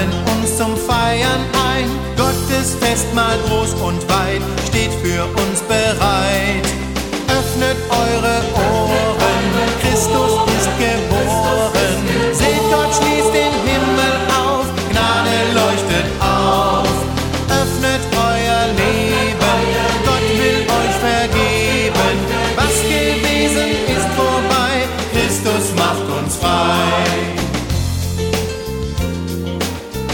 laden uns zum Feiern ein. Gottes Festmahl groß und weit steht für uns bereit. Öffnet eure Ohren